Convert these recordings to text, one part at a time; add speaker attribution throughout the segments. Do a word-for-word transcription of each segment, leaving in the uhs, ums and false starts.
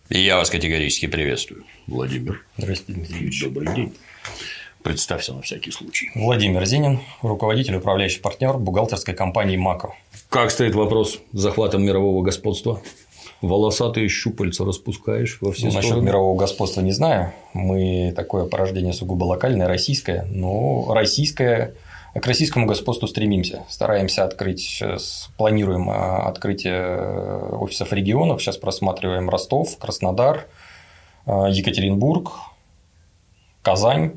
Speaker 1: И я вас категорически приветствую. Владимир.
Speaker 2: Здравствуйте, Дмитрий Юрьевич.
Speaker 1: Добрый день. Представься на всякий случай.
Speaker 2: Владимир Зинин, руководитель, управляющий партнер бухгалтерской компании МАКО.
Speaker 1: Как стоит вопрос с захватом мирового господства? Волосатые щупальца распускаешь во все
Speaker 2: ну,
Speaker 1: стороны?
Speaker 2: Насчет мирового господства не знаю. Мы такое порождение сугубо локальное, российское, но российское. К российскому господству стремимся. Стараемся открыть, планируем открытие офисов в регионах. Сейчас просматриваем Ростов, Краснодар, Екатеринбург, Казань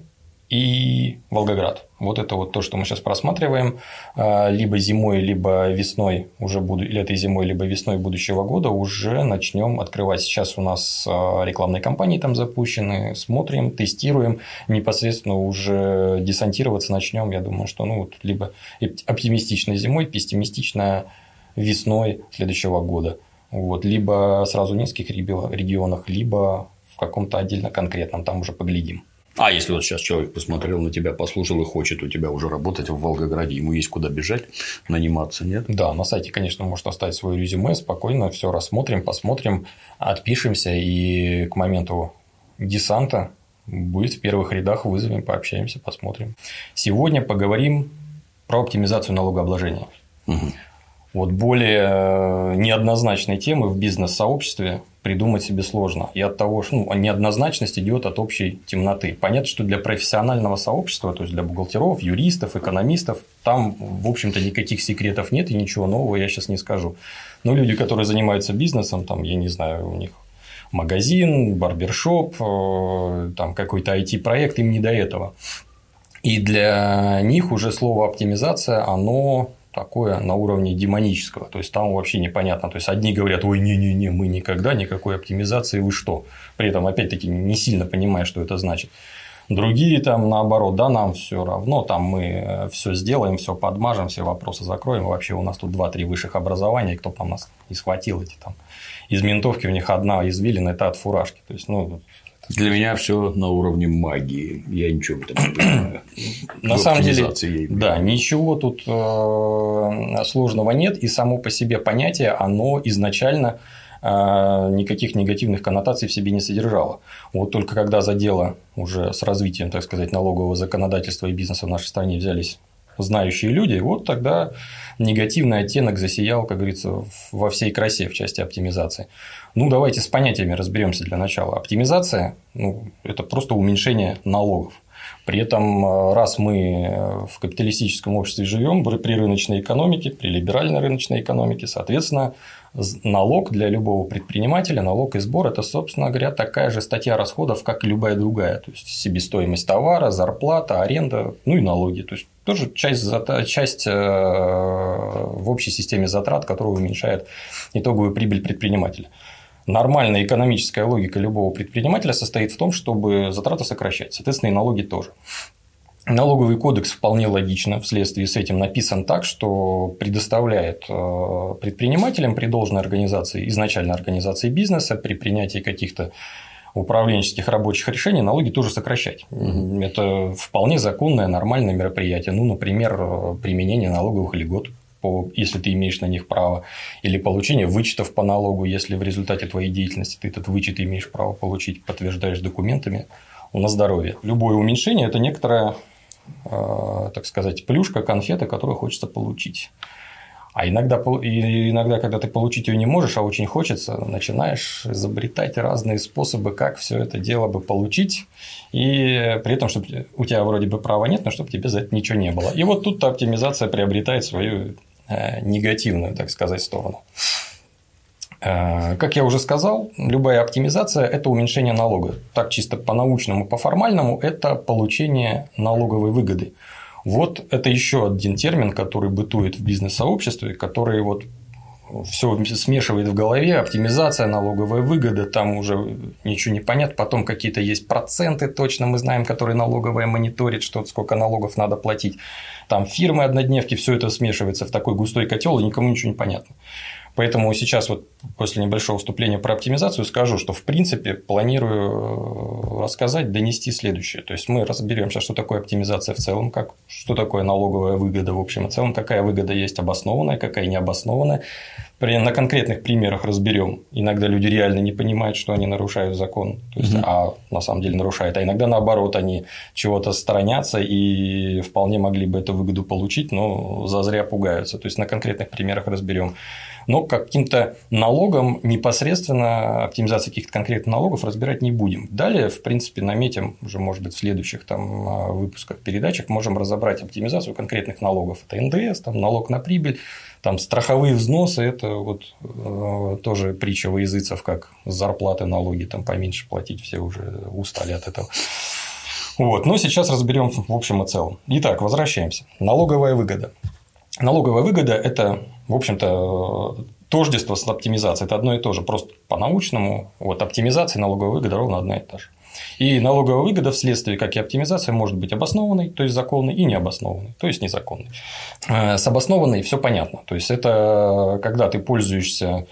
Speaker 2: и Волгоград. Вот это вот то, что мы сейчас просматриваем. Либо зимой, либо весной, уже буду, или этой зимой, либо весной будущего года уже начнем открывать. Сейчас у нас рекламные кампании там запущены, смотрим, тестируем, непосредственно уже десантироваться начнем. Я думаю, что ну, вот, либо оптимистично зимой, пессимистично весной следующего года. Вот, либо сразу в нескольких регионах, либо в каком-то отдельно конкретном, там уже поглядим.
Speaker 1: А если вот сейчас человек посмотрел на тебя, послушал и хочет у тебя уже работать в Волгограде, ему есть куда бежать, наниматься, нет?
Speaker 2: Да, на сайте, конечно, может оставить свое резюме, спокойно все рассмотрим, посмотрим, отпишемся и к моменту десанта будет в первых рядах, вызовем, пообщаемся, посмотрим. Сегодня поговорим про оптимизацию налогообложения. Угу. Вот более неоднозначной темы в бизнес-сообществе придумать себе сложно. И от того, что ну, неоднозначность идет от общей темноты. Понятно, что для профессионального сообщества, то есть для бухгалтеров, юристов, экономистов, там, в общем-то, никаких секретов нет и ничего нового я сейчас не скажу. Но люди, которые занимаются бизнесом, там, я не знаю, у них магазин, барбершоп, там какой-то ай ти-проект, им не до этого. И для них уже слово оптимизация, оно такое на уровне демонического, то есть там вообще непонятно, то есть одни говорят, ой, не-не-не, мы никогда никакой оптимизации, вы что, при этом опять-таки не сильно понимая, что это значит. Другие там наоборот, да, нам все равно, там мы все сделаем, все подмажем, все вопросы закроем, вообще у нас тут два-три высших образования, кто там нас не схватил эти там из ментовки, у них одна извилина, это от фуражки, то есть ну.
Speaker 1: Для меня все на уровне магии. Я ничего в этом не понимаю.
Speaker 2: На самом деле, да, ничего тут сложного нет. И само по себе понятие, оно изначально никаких негативных коннотаций в себе не содержало. Вот только когда за дело уже с развитием, так сказать, налогового законодательства и бизнеса в нашей стране взялись знающие люди, вот тогда негативный оттенок засиял, как говорится, во всей красе в части оптимизации. Ну, давайте с понятиями разберемся для начала. Оптимизация ну, – это просто уменьшение налогов. При этом, раз мы в капиталистическом обществе живем, при рыночной экономике, при либеральной рыночной экономике, соответственно, налог для любого предпринимателя, налог и сбор – это, собственно говоря, такая же статья расходов, как и любая другая. То есть, себестоимость товара, зарплата, аренда, ну и налоги. То есть, тоже часть, часть в общей системе затрат, которая уменьшает итоговую прибыль предпринимателя. Нормальная экономическая логика любого предпринимателя состоит в том, чтобы затраты сокращать, соответственно, и налоги тоже. Налоговый кодекс вполне логично вследствие с этим написан так, что предоставляет предпринимателям при должной организации, изначальной организации бизнеса, при принятии каких-то управленческих рабочих решений налоги тоже сокращать. Mm-hmm. Это вполне законное, нормальное мероприятие. Ну, например, применение налоговых льгот, если ты имеешь на них право, или получение вычетов по налогу, если в результате твоей деятельности ты этот вычет имеешь право получить, подтверждаешь документами на здоровье. Любое уменьшение – это некоторая, так сказать, плюшка, конфета, которую хочется получить. А иногда, иногда, когда ты получить ее не можешь, а очень хочется, начинаешь изобретать разные способы, как все это дело бы получить, и при этом, чтобы у тебя вроде бы права нет, но чтобы тебе за это ничего не было. И вот тут оптимизация приобретает свою негативную, так сказать, сторону. Как я уже сказал, любая оптимизация – это уменьшение налога. Так чисто по-научному, по-формальному – это получение налоговой выгоды. Вот это еще один термин, который бытует в бизнес-сообществе, который вот все смешивает в голове, оптимизация, налоговая выгода, там уже ничего не понятно, потом какие-то есть проценты, точно мы знаем, которые налоговая мониторит, что сколько налогов надо платить, там фирмы однодневки, все это смешивается в такой густой котел, и никому ничего не понятно. Поэтому сейчас вот после небольшого вступления про оптимизацию скажу, что в принципе планирую рассказать, донести следующее. То есть мы разберемся, что такое оптимизация в целом, как, что такое налоговая выгода в общем и целом, какая выгода есть обоснованная, какая необоснованная. на конкретных примерах разберем. Иногда люди реально не понимают, что они нарушают закон, то есть, угу. а на самом деле нарушают. А иногда наоборот, они чего-то сторонятся и вполне могли бы эту выгоду получить, но зазря пугаются. То есть на конкретных примерах разберем. Но каким-то налогом непосредственно оптимизации каких-то конкретных налогов разбирать не будем. Далее, в принципе, наметим уже, может быть, в следующих там выпусках, передачах можем разобрать оптимизацию конкретных налогов. Это эн дэ эс, там, налог на прибыль, там, страховые взносы – это вот э, тоже притча во языцев, как с зарплаты налоги там поменьше платить, все уже устали от этого. Вот. Но сейчас разберем в общем и целом. Итак, возвращаемся. Налоговая выгода. Налоговая выгода – это, в общем-то, тождество с оптимизацией. Это одно и то же, просто по-научному. Вот оптимизация и налоговая выгода ровно одна и та же. И налоговая выгода вследствие, как и оптимизация, может быть обоснованной, то есть законной, и необоснованной, то есть незаконной. С обоснованной все понятно. То есть это когда ты пользуешься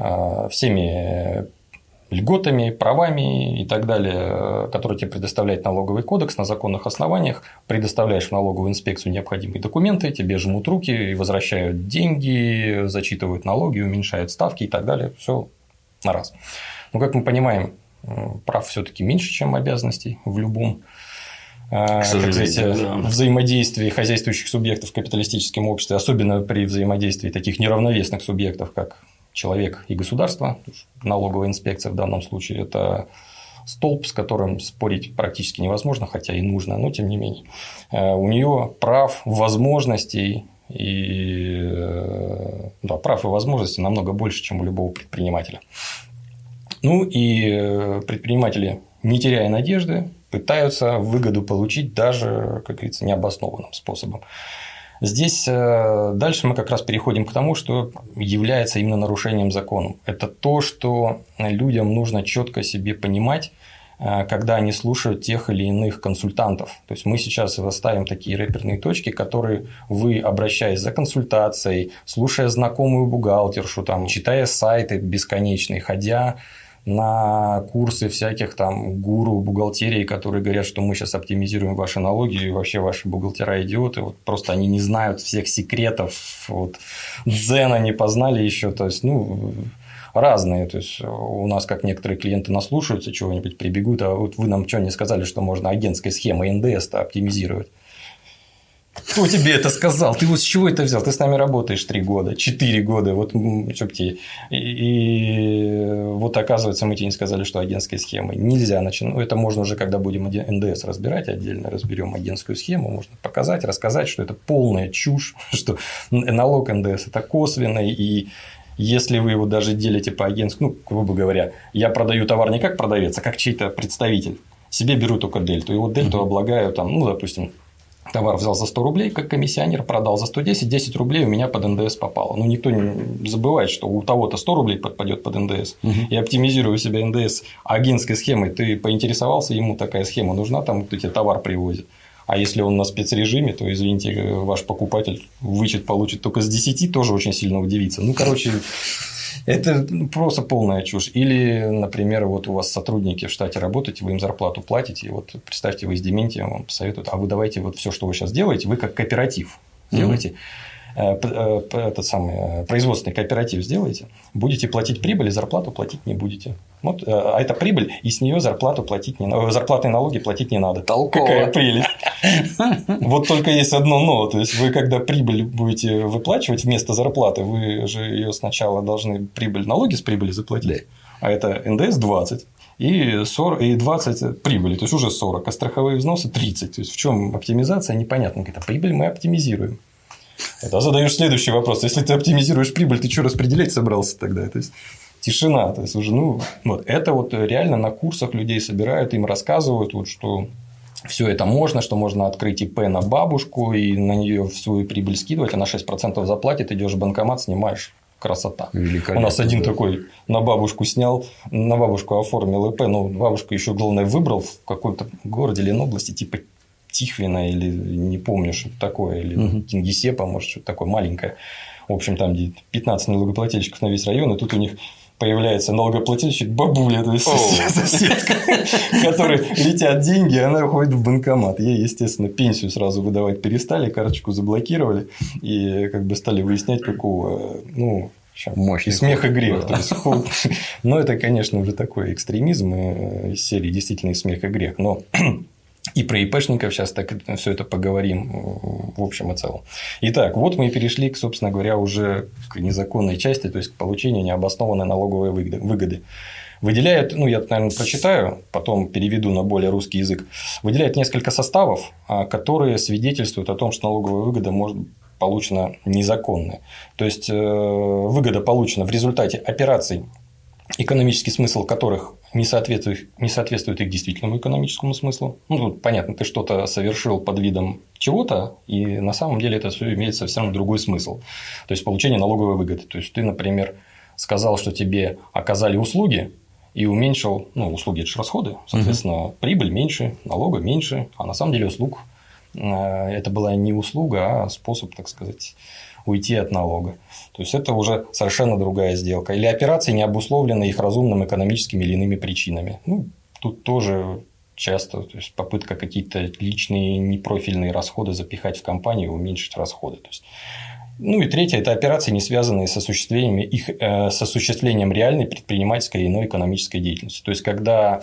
Speaker 2: всеми льготами, правами и так далее, которые тебе предоставляет налоговый кодекс на законных основаниях, предоставляешь в налоговую инспекцию необходимые документы, тебе жмут руки и возвращают деньги, зачитывают налоги, уменьшают ставки и так далее. Все на раз. Но, как мы понимаем, прав все-таки меньше, чем обязанностей в любом как сказать, да. взаимодействии хозяйствующих субъектов в капиталистическом обществе, особенно при взаимодействии таких неравновесных субъектов, как человек и государство. Налоговая инспекция в данном случае – это столб, с которым спорить практически невозможно, хотя и нужно, но тем не менее. У нее прав, возможностей и да, прав и возможностей намного больше, чем у любого предпринимателя. Ну и предприниматели, не теряя надежды, пытаются выгоду получить даже, как говорится, необоснованным способом. Здесь дальше мы как раз переходим к тому, что является именно нарушением закона. Это то, что людям нужно четко себе понимать, когда они слушают тех или иных консультантов. То есть мы сейчас ставим такие реперные точки, которые вы, обращаясь за консультацией, слушая знакомую бухгалтершу, там, читая сайты бесконечные, ходя на курсы всяких там гуру бухгалтерии, которые говорят, что мы сейчас оптимизируем ваши налоги, и вообще ваши бухгалтера идиоты, вот просто они не знают всех секретов, вот, дзена не познали еще, то есть, ну, разные, то есть у нас, как некоторые клиенты наслушаются чего-нибудь, прибегут, а вот вы нам что не сказали, что можно агентской схемой эн дэ эс-то оптимизировать. Кто тебе это сказал? Ты вот с чего это взял? Ты с нами работаешь три года, четыре года. Вот, чтоб тебе... и, и вот оказывается, мы тебе не сказали, что агентской схемой нельзя начинать. Ну, это можно уже, когда будем эн дэ эс разбирать отдельно, разберем агентскую схему, можно показать, рассказать, что это полная чушь, что налог эн дэ эс – это косвенный, и если вы его даже делите по агентскому, ну, грубо говоря, я продаю товар не как продавец, а как чей-то представитель, себе беру только дельту, и вот дельту облагаю, там, ну, допустим, товар взял за сто рублей, как комиссионер, продал за сто десять, десять рублей у меня под эн дэ эс попало. Но никто не забывает, что у того-то сто рублей подпадет под эн дэ эс. Угу. И оптимизируя у себя эн дэ эс агентской схемой, ты поинтересовался, ему такая схема нужна, там кто тебе товар привозит. А если он на спецрежиме, то, извините, ваш покупатель вычет получит только с десяти, тоже очень сильно удивится. Ну, короче, это просто полная чушь. Или, например, вот у вас сотрудники в штате работают, вы им зарплату платите, и вот представьте, вы с Дементием вам посоветуют, а вы давайте вот все, что вы сейчас делаете, вы как кооператив делаете. Mm-hmm. Этот самый производственный кооператив сделаете, будете платить прибыль, и зарплату платить не будете. Вот, а это прибыль, и с нее зарплату платить не надо, зарплатные налоги платить не надо.
Speaker 1: Толково.
Speaker 2: Какая прелесть. Вот только есть одно но. То есть вы, когда прибыль будете выплачивать вместо зарплаты, вы же ее сначала должны прибыль, налоги с прибыли заплатить. А это эн дэ эс двадцать. И, сорок, и двадцать прибыли, то есть уже сорок, а страховые взносы тридцать. То есть в чем оптимизация, непонятно. Говорит, а прибыль мы оптимизируем. Это задаешь следующий вопрос. Если ты оптимизируешь прибыль, ты что распределять собрался тогда? То есть тишина. То есть уже, ну, вот это вот реально на курсах людей собирают, им рассказывают, вот, что все это можно, что можно открыть ИП на бабушку и на нее свою прибыль скидывать, она шесть процентов заплатит, идешь в банкомат, снимаешь. Красота. У нас один да. такой на бабушку снял, на бабушку оформил ИП, но бабушку еще, главное, выбрал в каком-то городе или области, типа Тихвина, или не помню, что это такое, или угу. Кингисеппа, может, что-то такое маленькое. В общем, там где пятнадцать налогоплательщиков на весь район, и тут у них появляется налогоплательщик бабуля, то есть соседка, которой летят деньги, она уходит в банкомат. Ей, естественно, пенсию сразу выдавать перестали, карточку заблокировали и как бы стали выяснять, какого, ну, Мощный. И смех и грех. Да. То есть, но это, конечно, уже такой экстремизм из серии действительно и смех и грех. Но и про ИПшников сейчас так все это поговорим в общем и целом. Итак, вот мы и перешли, собственно говоря, уже к незаконной части, то есть к получению необоснованной налоговой выгоды. Выделяют, ну, я, наверное, прочитаю, потом переведу на более русский язык. Выделяют несколько составов, которые свидетельствуют о том, что налоговая выгода может быть получена незаконная. То есть выгода получена в результате операций, экономический смысл которых не соответствует, не соответствует их действительному экономическому смыслу. Ну, тут понятно, ты что-то совершил под видом чего-то, и на самом деле это все имеет совсем другой смысл. То есть получение налоговой выгоды. То есть ты, например, сказал, что тебе оказали услуги и уменьшил, ну, услуги – это же расходы, соответственно, угу. прибыль меньше, налога меньше, а на самом деле услуг это была не услуга, а способ, так сказать, уйти от налога. То есть это уже совершенно другая сделка. Или операции, не обусловленные их разумным экономическими или иными причинами. Ну, тут тоже часто, то есть попытка какие-то личные непрофильные расходы запихать в компанию и уменьшить расходы. То есть, ну и третье – это операции, не связанные с осуществлением, их, э, с осуществлением реальной предпринимательской и иной экономической деятельности. То есть, когда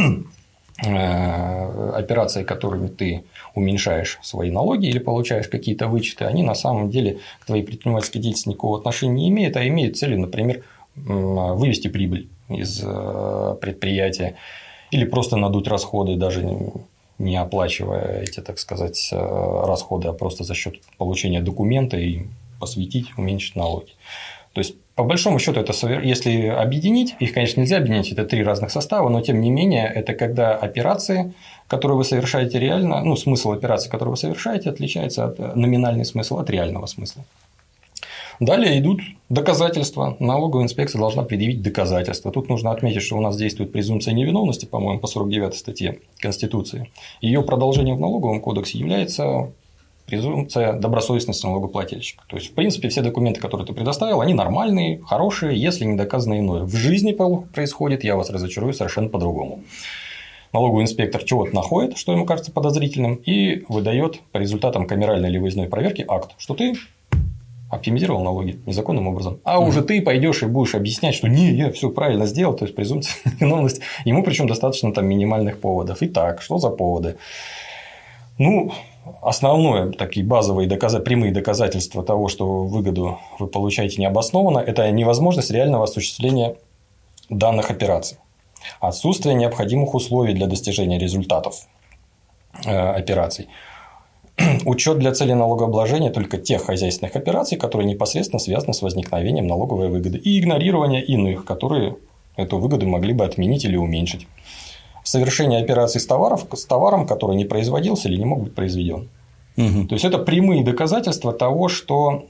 Speaker 2: операции, которыми ты уменьшаешь свои налоги или получаешь какие-то вычеты, они на самом деле к твоей предпринимательской деятельности никакого отношения не имеют, а имеют целью, например, вывести прибыль из предприятия или просто надуть расходы, даже не оплачивая эти, так сказать, расходы, а просто за счет получения документа и посвятить, уменьшить налоги. То есть, по большому счету, это, если объединить, их, конечно, нельзя объединить, это три разных состава, но тем не менее, это когда операции, которые вы совершаете реально, ну, смысл операции, которую вы совершаете, отличается от номинальный смысл от реального смысла. Далее идут доказательства. Налоговая инспекция должна предъявить доказательства. Тут нужно отметить, что у нас действует презумпция невиновности, по-моему, по сорок девятой статье Конституции. Ее продолжением в налоговом кодексе является презумпция добросовестности налогоплательщика. То есть, в принципе, все документы, которые ты предоставил, они нормальные, хорошие, если не доказано иное. В жизни происходит, я вас разочарую, совершенно по-другому. Налоговый инспектор чего-то находит, что ему кажется подозрительным, и выдает по результатам камеральной или выездной проверки акт, что ты оптимизировал налоги незаконным образом. А mm-hmm. уже ты пойдешь и будешь объяснять, что не, я все правильно сделал, то есть презумпция невиновности. Ему причем достаточно там минимальных поводов. Итак, что за поводы? Ну, основное, такие базовые доказа... прямые доказательства того, что выгоду вы получаете необоснованно, это невозможность реального осуществления данных операций, отсутствие необходимых условий для достижения результатов э, операций, учет для цели налогообложения только тех хозяйственных операций, которые непосредственно связаны с возникновением налоговой выгоды, и игнорирование иных, которые эту выгоду могли бы отменить или уменьшить. Совершение операций с, товаров, с товаром, который не производился или не мог быть произведен. Угу. То есть, это прямые доказательства того, что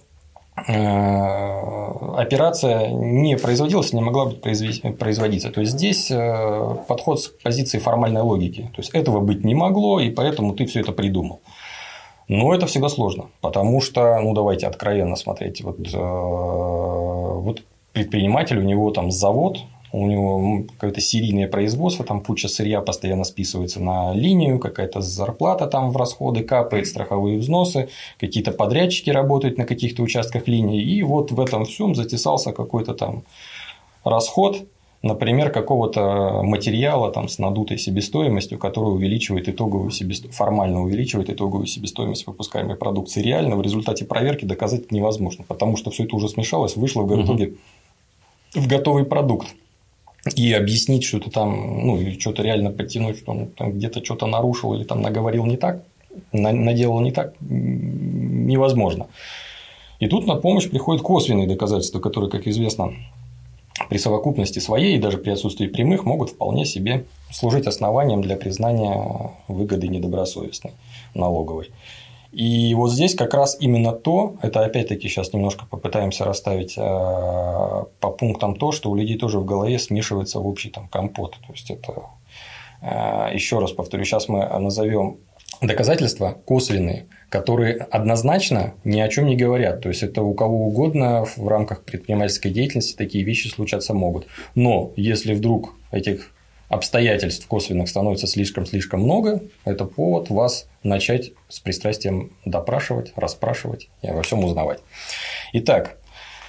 Speaker 2: операция не производилась, не могла быть производиться. То есть, здесь подход с позиции формальной логики. То есть, этого быть не могло, и поэтому ты все это придумал. Но это всегда сложно, потому что, ну, давайте откровенно смотреть. Вот, вот предприниматель, у него там завод, у него какое-то серийное производство, там куча сырья постоянно списывается на линию, какая-то зарплата там в расходы капает, страховые взносы, какие-то подрядчики работают на каких-то участках линии, и вот в этом всем затесался какой-то там расход, например, какого-то материала там с надутой себестоимостью, который увеличивает итоговую себестоимость, формально увеличивает итоговую себестоимость выпускаемой продукции. Реально в результате проверки доказать это невозможно, потому что все это уже смешалось, вышло в итоге угу. в готовый продукт. И объяснить, что это там, ну, или что-то реально подтянуть, что он там где-то что-то нарушил или там наговорил не так, наделал не так, невозможно. И тут на помощь приходят косвенные доказательства, которые, как известно, при совокупности своей и даже при отсутствии прямых могут вполне себе служить основанием для признания выгоды недобросовестной налоговой. И вот здесь как раз именно то, это опять-таки сейчас немножко попытаемся расставить по пунктам то, что у людей тоже в голове смешивается в общий там компот. То есть, это, еще раз повторю, сейчас мы назовем доказательства косвенные, которые однозначно ни о чем не говорят. То есть, это у кого угодно в рамках предпринимательской деятельности такие вещи случаться могут. Но если вдруг этих обстоятельств косвенных становится слишком-слишком много, это повод вас начать с пристрастием допрашивать, расспрашивать и обо всем узнавать. Итак,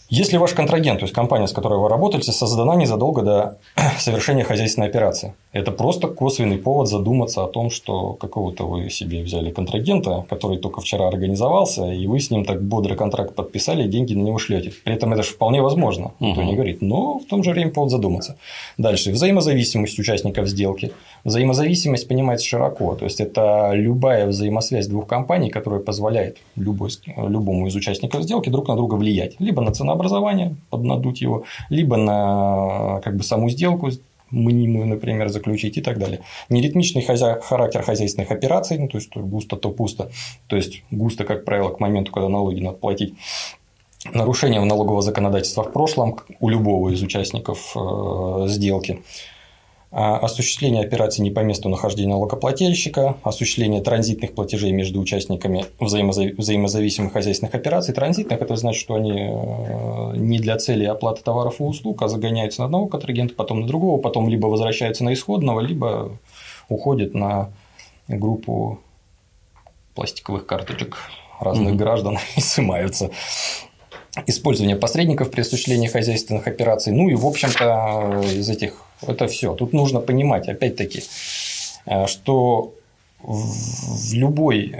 Speaker 2: Если ваш контрагент, то есть компания, с которой вы работаете, создана незадолго до совершения хозяйственной операции, это просто косвенный повод задуматься о том, что какого-то вы себе взяли контрагента, который только вчера организовался, и вы с ним так бодро контракт подписали, и деньги на него шлете. При этом это же вполне возможно, никто не говорит, но в том же время повод задуматься. Дальше. Взаимозависимость участников сделки. Взаимозависимость понимается широко, то есть это любая взаимосвязь двух компаний, которая позволяет любой, любому из участников сделки друг на друга влиять. Либо на ценообразование, поднадуть его, либо на как бы саму сделку, мнимую, например, заключить и так далее. Неритмичный хозя... характер хозяйственных операций, ну, то есть то густо, то пусто, то есть густо, как правило, к моменту, когда налоги надо платить. Нарушение налогового законодательства в прошлом у любого из участников сделки. Осуществление операций не по месту нахождения налогоплательщика, осуществление транзитных платежей между участниками взаимозависимых хозяйственных операций. Транзитных – это значит, что они не для цели оплаты товаров и услуг, а загоняются на одного контрагента, потом на другого, потом либо возвращаются на исходного, либо уходят на группу пластиковых карточек разных mm-hmm. граждан и сымаются. Использование посредников при осуществлении хозяйственных операций. Ну и, в общем-то, из этих это все. Тут нужно понимать, опять-таки, что в, любой,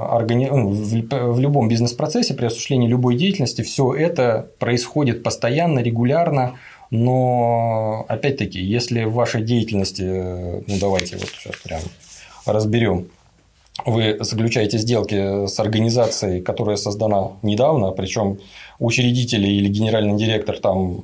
Speaker 2: в любом бизнес-процессе при осуществлении любой деятельности все это происходит постоянно, регулярно. Но, опять-таки, если в вашей деятельности, ну давайте вот сейчас прям разберем. Вы заключаете сделки с организацией, которая создана недавно, причем учредители или генеральный директор там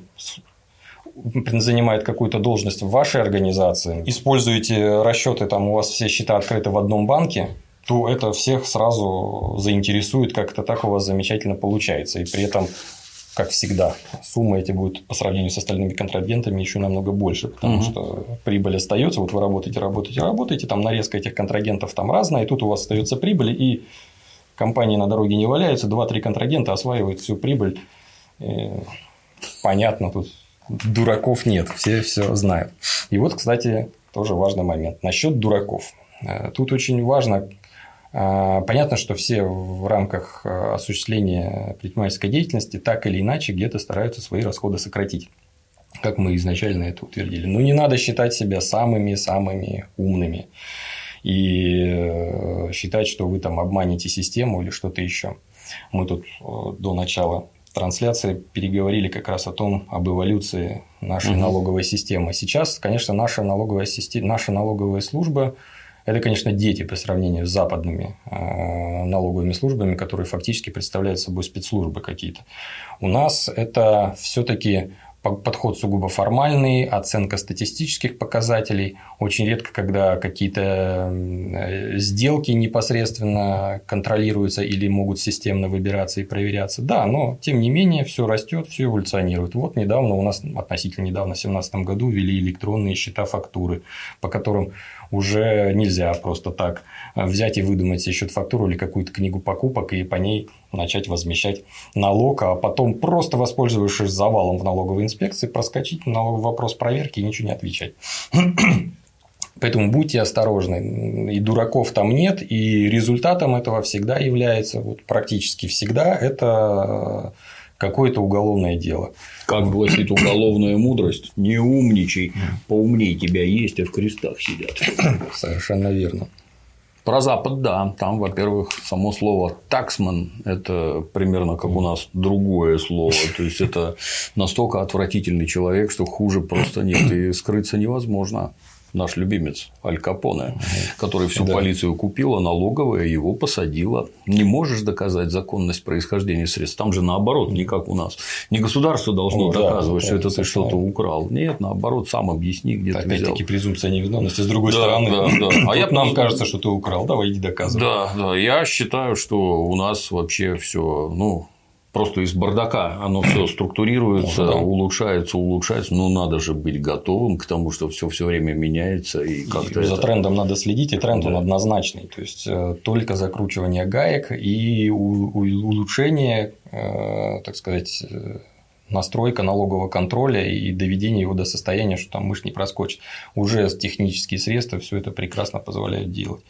Speaker 2: занимает какую-то должность в вашей организации, используете расчеты, там у вас все счета открыты в одном банке, то это всех сразу заинтересует, как это так у вас замечательно получается. И при этом, как всегда, суммы эти будут по сравнению с остальными контрагентами еще намного больше, потому угу. что прибыль остается, вот вы работаете, работаете, работаете, там нарезка этих контрагентов там разная, и тут у вас остается прибыль, и компании на дороге не валяются, два-три контрагента осваивают всю прибыль. И понятно, тут дураков нет, все все знают. И вот, кстати, тоже важный момент насчет дураков. Тут очень важно. Понятно, что все в рамках осуществления предпринимательской деятельности так или иначе где-то стараются свои расходы сократить, как мы изначально это утвердили. Но не надо считать себя самыми-самыми умными и считать, что вы там обманете систему или что-то еще. Мы тут до начала трансляции переговорили как раз о том, об эволюции нашей угу. налоговой системы. Сейчас, конечно, наша налоговая система, наша налоговая служба – это, конечно, дети по сравнению с западными налоговыми службами, которые фактически представляют собой спецслужбы какие-то. У нас это все-таки подход сугубо формальный, оценка статистических показателей. Очень редко, когда какие-то сделки непосредственно контролируются или могут системно выбираться и проверяться. Да, но тем не менее все растет, все эволюционирует. Вот недавно у нас, относительно недавно, в две тысячи семнадцатом году ввели электронные счета фактуры, по которым уже нельзя просто так взять и выдумать себе счет-фактуру или какую-то книгу покупок и по ней начать возмещать налог, а потом просто воспользовавшись завалом в налоговой инспекции, проскочить на вопрос проверки и ничего не отвечать. Поэтому будьте осторожны. И дураков там нет, и результатом этого всегда является, вот практически всегда, это какое-то уголовное дело.
Speaker 1: Как гласит уголовная мудрость, не умничай, поумней тебя есть, а в крестах сидят.
Speaker 2: Совершенно верно.
Speaker 1: Про Запад, да, там, во-первых, само слово «таксман» – это примерно как у нас другое слово, то есть это настолько отвратительный человек, что хуже просто нет, и скрыться невозможно. Наш любимец Аль Капоне, который всю да. полицию купила, налоговая его посадила. Не можешь доказать законность происхождения средств. Там же наоборот, не как у нас. Не государство должно О, доказывать, да, что это ты что-то украл. Нет, наоборот, сам объясни, где ты взял.
Speaker 2: Опять-таки презумпция невиновности. С другой да, стороны, да, да. А я нам кажется, что ты украл. Давай иди доказывай.
Speaker 1: Да, да. Я считаю, что у нас вообще все, ну. Просто из бардака оно все структурируется, да. улучшается, улучшается. Но надо же быть готовым к тому, что все все время меняется. И как-то
Speaker 2: и
Speaker 1: это...
Speaker 2: За трендом надо следить, и тренд да. он однозначный. То есть только закручивание гаек и улучшение, так сказать, настройка налогового контроля и доведение его до состояния, что там мышь не проскочит. Уже технические средства все это прекрасно позволяют делать.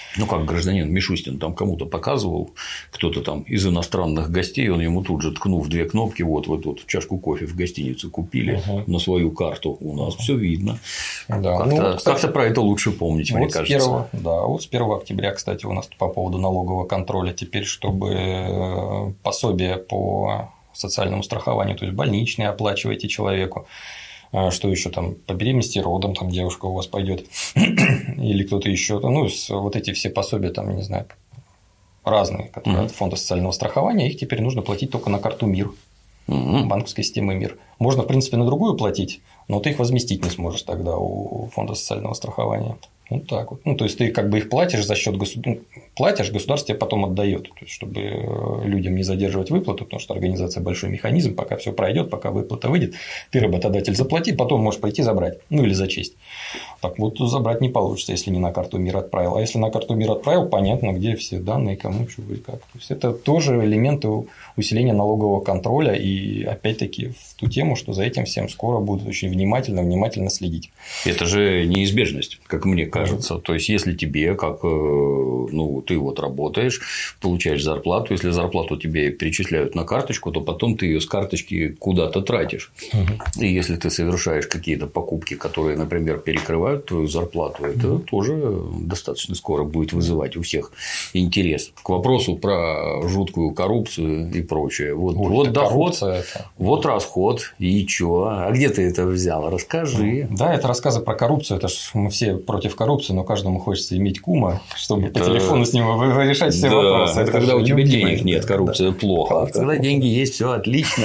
Speaker 1: Ну, как гражданин Мишустин там кому-то показывал, кто-то там из иностранных гостей, он ему тут же ткнув две кнопки, вот вы тут чашку кофе в гостинице купили угу. на свою карту, у нас все видно. Да. Как-то, ну, кстати, как-то про это лучше помнить, вот мне кажется.
Speaker 2: первого, да, вот с первого октября, кстати, у нас по поводу налогового контроля теперь, чтобы пособие по социальному страхованию, то есть больничные оплачиваете человеку, что еще там по беременности, родом, там девушка у вас пойдет или кто-то еще, ну, вот эти все пособия, там, не знаю, разные, которые от фонда социального страхования, их теперь нужно платить только на карту МИР, банковской системы МИР. Можно, в принципе, на другую платить, но ты их возместить не сможешь тогда у фонда социального страхования. Вот так вот. Ну, то есть ты как бы их платишь за счет государства, платишь, государство тебе потом отдает, то есть, чтобы людям не задерживать выплату, потому что организация большой механизм, пока все пройдет, пока выплата выйдет, ты, работодатель, заплати, потом можешь пойти забрать, ну или зачесть. Так вот, забрать не получится, если не на карту МИР отправил. А если на карту МИР отправил, понятно, где все данные, кому, что и как. То есть это тоже элементы усиления налогового контроля, и опять-таки в ту тему, что за этим всем скоро будут очень внимательно, внимательно следить.
Speaker 1: Это же неизбежность, как мне кажется. Кажется. То есть, если тебе, как ну, ты вот работаешь, получаешь зарплату, если зарплату тебе перечисляют на карточку, то потом ты ее с карточки куда-то тратишь. Угу. И если ты совершаешь какие-то покупки, которые, например, перекрывают твою зарплату, это угу. тоже достаточно скоро будет вызывать у всех интерес. К вопросу про жуткую коррупцию и прочее. Вот, Ой, вот доход, это... вот расход, и чё? А где ты это взял? Расскажи.
Speaker 2: Да, это рассказы про коррупцию. Это ж мы все против коррупции. Но каждому хочется иметь кума, чтобы это... по телефону с ним решать все
Speaker 1: да,
Speaker 2: вопросы.
Speaker 1: Это, это когда у тебя денег нет, коррупция да. плохо. А когда деньги есть, все отлично.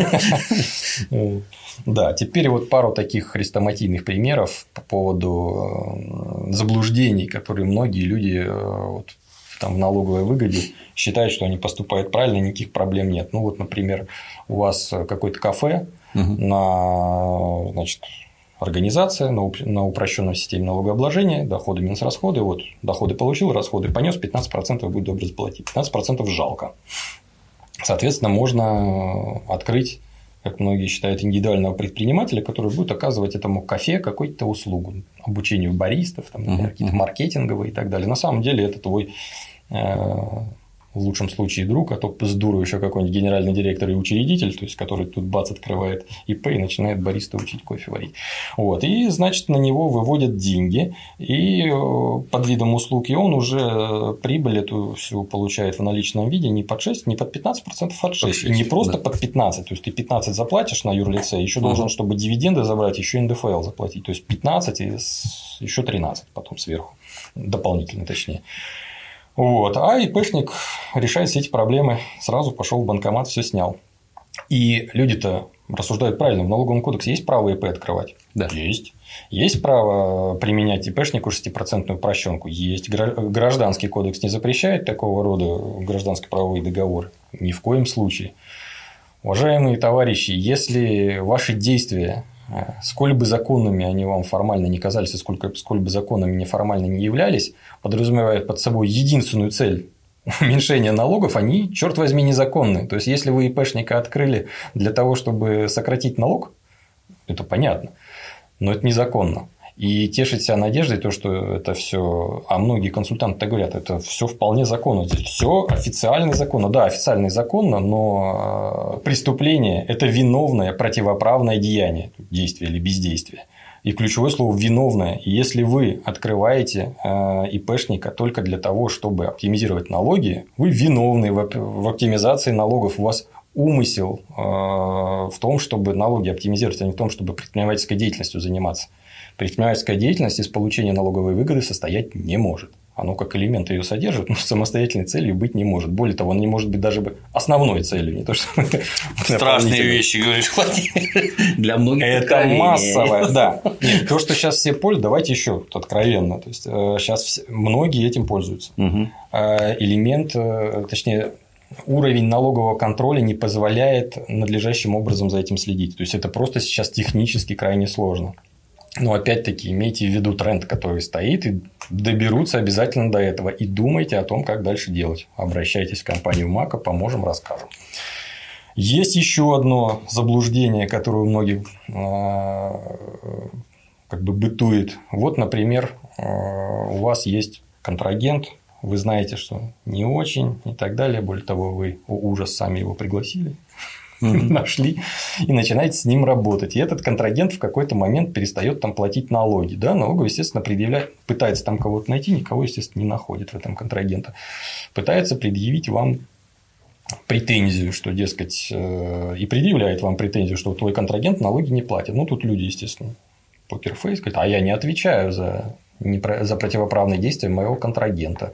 Speaker 2: Да, теперь вот пару таких хрестоматийных примеров по поводу заблуждений, которые многие люди вот, там, в налоговой выгоде считают, что они поступают правильно, никаких проблем нет. Ну, вот, например, у вас какое-то кафе угу. на, значит, организация на упрощенной системе налогообложения, доходы минус расходы. Вот доходы получил, расходы понес, пятнадцать процентов будет добро заплатить. пятнадцать процентов жалко. Соответственно, можно открыть, как многие считают, индивидуального предпринимателя, который будет оказывать этому кафе какую-то услугу, обучению баристов, там, например, uh-huh. какие-то маркетинговые и так далее. На самом деле это твой в лучшем случае друг, а то с дуру еще какой-нибудь генеральный директор и учредитель, то есть который тут бац открывает ИП и начинает бариста учить кофе варить. Вот. И, значит, на него выводят деньги, и под видом услуг, и он уже прибыль эту всю получает в наличном виде не под шесть, не под пятнадцать процентов, а под шесть. И не просто да. под пятнадцать, то есть ты пятнадцать заплатишь на юрлице, еще uh-huh. должен, чтобы дивиденды забрать, еще эн дэ эф эл заплатить, то есть пятнадцать и еще тринадцать потом сверху, дополнительно точнее. Вот. А ИПшник решает все эти проблемы, сразу пошел в банкомат, все снял. И люди-то рассуждают правильно, в налоговом кодексе есть право ИП открывать?
Speaker 1: Да.
Speaker 2: Есть. Есть право применять ИПшнику шестипроцентную прощенку? Есть. Гражданский кодекс не запрещает такого рода гражданско-правовые договоры? Ни в коем случае. Уважаемые товарищи, если ваши действия, сколь бы законными они вам формально не казались, и сколько, сколь бы законными неформально не являлись, подразумевают под собой единственную цель уменьшения налогов, они, черт возьми, незаконны. То есть, если вы ИПшника открыли для того, чтобы сократить налог, это понятно, но это незаконно. И тешить себя надеждой, то, что это все, а многие консультанты говорят, это все вполне законно. Здесь все официально законно. Да, официально и законно, но преступление – это виновное противоправное деяние, действие или бездействие. И ключевое слово «виновное». И если вы открываете ИПшника только для того, чтобы оптимизировать налоги, вы виновны в оптимизации налогов. У вас умысел в том, чтобы налоги оптимизировать, а не в том, чтобы предпринимательской деятельностью заниматься. Предпринимательская деятельность из получения налоговой выгоды состоять не может. Оно как элемент ее содержит, но самостоятельной целью быть не может. Более того, оно не может быть даже основной целью. Не то, что
Speaker 1: страшные вещи, говоришь, для многих.
Speaker 2: Это массовое, да. Нет, то, что сейчас все пользуются, давайте еще откровенно. То есть сейчас многие этим пользуются. Угу. Элемент, точнее, уровень налогового контроля не позволяет надлежащим образом за этим следить. То есть это просто сейчас технически крайне сложно. Но опять-таки имейте в виду тренд, который стоит, и доберутся обязательно до этого. И думайте о том, как дальше делать. Обращайтесь в компанию Мака, поможем, расскажем. Есть еще одно заблуждение, которое у многих как бы бытует. Вот, например, у вас есть контрагент, вы знаете, что не очень и так далее. Более того, вы, о ужас, сами его пригласили, mm-hmm. нашли и начинаете с ним работать. И этот контрагент в какой-то момент перестает там платить налоги. Да, налоговый, естественно, предъявляет, пытается там кого-то найти, никого, естественно, не находит в этом контрагента. Пытается предъявить вам претензию, что, дескать, и предъявляет вам претензию, что твой контрагент налоги не платит. Ну, тут люди, естественно, покерфейс говорят, а я не отвечаю за, за противоправные действия моего контрагента.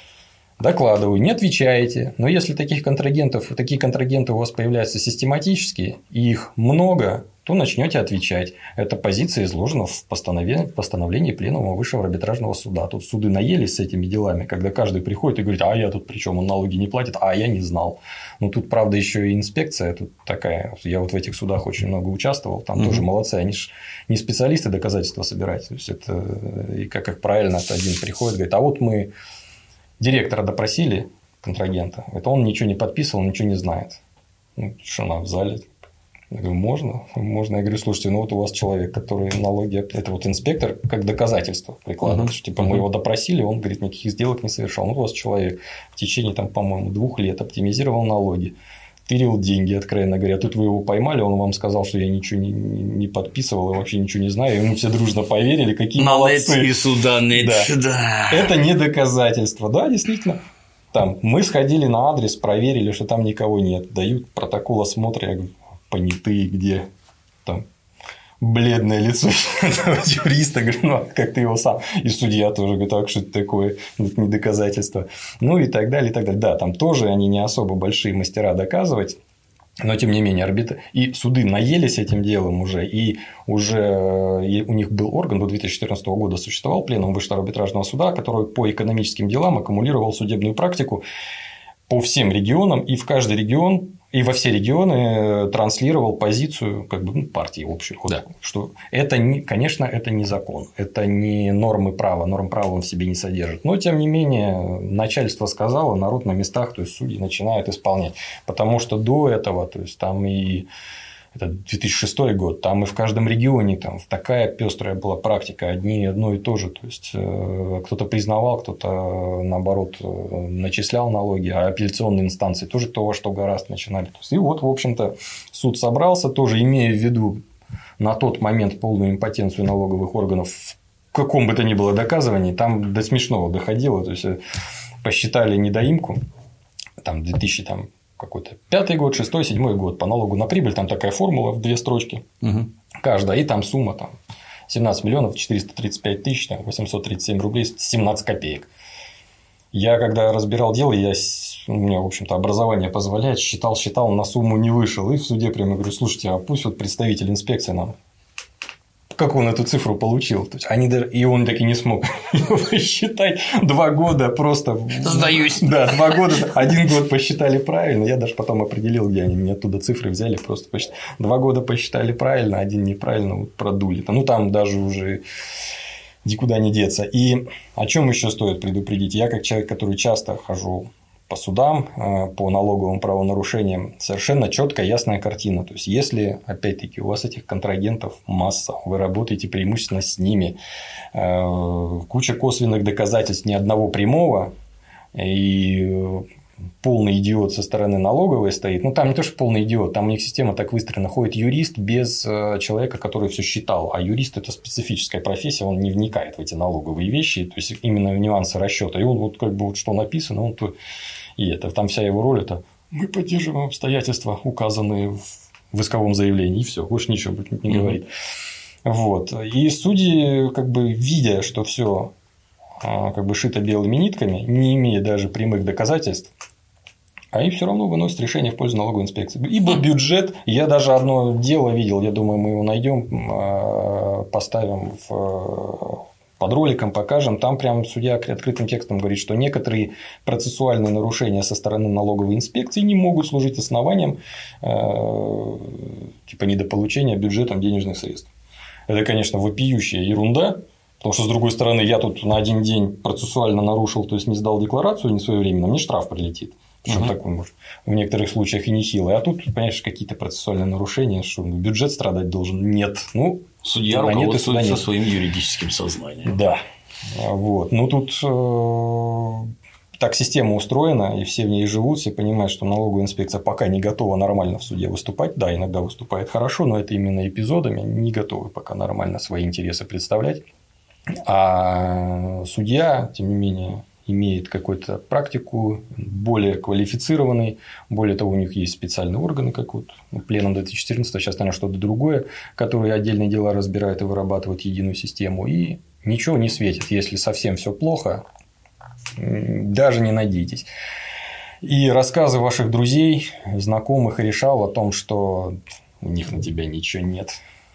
Speaker 2: Докладываю, не отвечаете. Но если таких контрагентов, такие контрагенты у вас появляются систематически, и их много, то начнете отвечать. Эта позиция изложена в постановлении, постановлении Пленума Высшего арбитражного суда. Тут суды наелись с этими делами, когда каждый приходит и говорит, а я тут при чем, он налоги не платит, а я не знал. Но тут, правда, еще и инспекция тут такая. Я вот в этих судах очень много участвовал, там mm-hmm. тоже молодцы, они же не специалисты доказательства собирать. То есть это и как их правильно один приходит, говорит, а вот мы директора допросили контрагента, это он ничего не подписывал, ничего не знает. Ну, что нам в зале? Я говорю, можно, можно. Я говорю, слушайте, ну вот у вас человек, который налоги, это вот инспектор, как доказательство прикладывает, uh-huh. что типа мы uh-huh. его допросили, он говорит, никаких сделок не совершал. Ну, вот у вас человек в течение, там, по-моему, двух лет оптимизировал налоги, тырил деньги, откровенно говоря. Тут вы его поймали, он вам сказал, что я ничего не, не подписывал и вообще ничего не знаю. И мы все дружно поверили, какие молодцы.
Speaker 1: И сюда,
Speaker 2: да.
Speaker 1: сюда.
Speaker 2: Это не доказательство. Да, действительно. Там мы сходили на адрес, проверили, что там никого нет. Дают протокол осмотра. Я говорю, понятые где? Там бледное лицо юриста, говорю, ну, как ты его сам. И судья тоже говорит, так, что это такое, это не доказательство. Ну, и так далее, и так далее. Да, там тоже они не особо большие мастера доказывать. Но, тем не менее, арбитры и суды наелись этим делом уже, и уже у них был орган, до две тысячи четырнадцатого года существовал Пленум Высшего арбитражного суда, который по экономическим делам аккумулировал судебную практику по всем регионам, и в каждый регион, и во все регионы транслировал позицию как бы, ну, партии общей. Да. Что это, не, конечно, это не закон, это не нормы права, норм права он в себе не содержит. Но, тем не менее, начальство сказало, народ на местах, то есть судьи начинают исполнять. Потому что до этого, то есть там и это две тысячи шестой год, там и в каждом регионе там такая пестрая была практика, одни одно и то же. То есть кто-то признавал, кто-то наоборот начислял налоги, а апелляционные инстанции тоже кто во что гораздо начинали. То есть, и вот, в общем-то, суд собрался, тоже имея в виду на тот момент полную импотенцию налоговых органов в каком бы то ни было доказывании, там до смешного доходило. То есть посчитали недоимку, там две тысячи там какой-то пятый год, шестой, седьмой год по налогу на прибыль, там такая формула в две строчки, угу. каждая, и там сумма там, семнадцать миллионов четыреста тридцать пять тысяч там, восемьсот тридцать семь рублей семнадцать копеек. Я когда разбирал дело, я, у меня, в общем-то, образование позволяет, считал, считал, на сумму не вышел, и в суде прямо говорю, слушайте, а пусть вот представитель инспекции нам, как он эту цифру получил. То есть, они даже... И он так и не смог посчитать. Два года просто...
Speaker 1: Сдаюсь.
Speaker 2: Да, два года. Один год посчитали правильно. Я даже потом определил, где они мне оттуда цифры взяли. Просто посчитали. Два года посчитали правильно, один неправильно, вот продули. Ну, там даже уже никуда не деться. И о чем еще стоит предупредить? Я, как человек, который часто хожу по судам, по налоговым правонарушениям, совершенно четкая, ясная картина. То есть, если, опять-таки, у вас этих контрагентов масса, вы работаете преимущественно с ними, куча косвенных доказательств, ни одного прямого, и полный идиот со стороны налоговой стоит, ну, там не то, что полный идиот, там у них система так выстроена, ходит юрист без человека, который все считал, а юрист – это специфическая профессия, он не вникает в эти налоговые вещи, то есть, именно в нюансы расчета, и он вот как бы вот что написано, он то и это, там вся его роль – это мы поддерживаем обстоятельства, указанные в исковом заявлении, и все, больше ничего не говорит. Mm-hmm. Вот. И судьи, как бы видя, что все как бы шито белыми нитками, не имея даже прямых доказательств, они все равно выносят решение в пользу налоговой инспекции. Ибо бюджет, я даже одно дело видел, я думаю, мы его найдем, поставим в, под роликом, покажем. Там прям судья открытым текстом говорит, что некоторые процессуальные нарушения со стороны налоговой инспекции не могут служить основанием типа недополучения бюджетом денежных средств. Это, конечно, вопиющая ерунда. Потому что, с другой стороны, я тут на один день процессуально нарушил, то есть не сдал декларацию не своевременно, мне штраф прилетит. Причем uh-huh. такой, может, в некоторых случаях и нехилый. А тут, понимаешь, какие-то процессуальные нарушения, что бюджет страдать должен. Нет. Ну,
Speaker 1: судья руководствуется своим юридическим сознанием.
Speaker 2: Да. Вот. Ну, тут так система устроена, и все в ней живут, все понимают, что налоговая инспекция пока не готова нормально в суде выступать. Да, иногда выступает хорошо, но это именно эпизодами, не готовы пока нормально свои интересы представлять. А судья, тем не менее, имеет какую-то практику, более квалифицированный, более того, у них есть специальные органы, как вот пленум две тысячи четырнадцатого, сейчас, наверное, что-то другое, которые отдельные дела разбирают и вырабатывают единую систему, и ничего не светит, если совсем все плохо, даже не надейтесь. И рассказы ваших друзей, знакомых и решал о том, что у них на тебя ничего нет.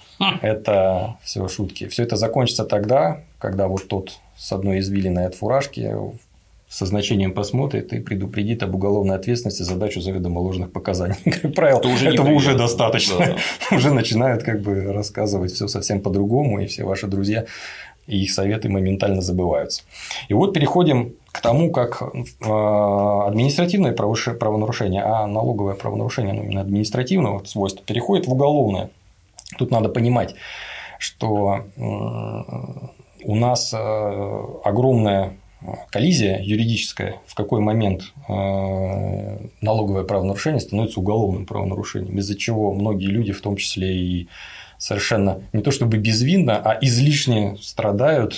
Speaker 2: Это все шутки. Все это закончится тогда, когда вот тот с одной извилиной от фуражки со значением посмотрит и предупредит об уголовной ответственности за дачу заведомо ложных показаний. Как правило, уже этого уже достаточно. Да, да. Уже начинают как бы рассказывать все совсем по-другому, и все ваши друзья и их советы моментально забываются. И вот переходим к тому, как административное правонарушение, а налоговое правонарушение, ну, именно административного свойства, переходит в уголовное. Тут надо понимать, что у нас огромная коллизия юридическая, в какой момент налоговое правонарушение становится уголовным правонарушением, из-за чего многие люди, в том числе и совершенно не то чтобы безвинно, а излишне страдают,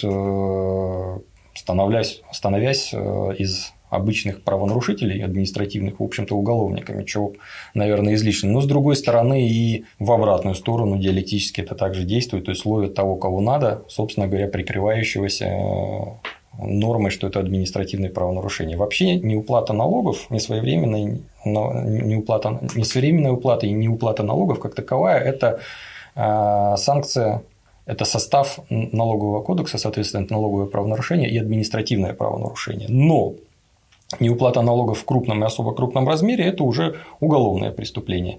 Speaker 2: становясь, становясь из обычных правонарушителей административных, в общем-то, уголовниками, чего, наверное, излишне. Но, с другой стороны, и в обратную сторону диалектически это также действует, то есть ловят того, кого надо, собственно говоря, прикрывающегося нормой, что это административное правонарушение. Вообще неуплата налогов, несвоевременная, неуплата, несвоевременная уплата и неуплата налогов как таковая – это санкция, это состав налогового кодекса, соответственно, это налоговое правонарушение и административное правонарушение. Но неуплата налогов в крупном и особо крупном размере – это уже уголовное преступление.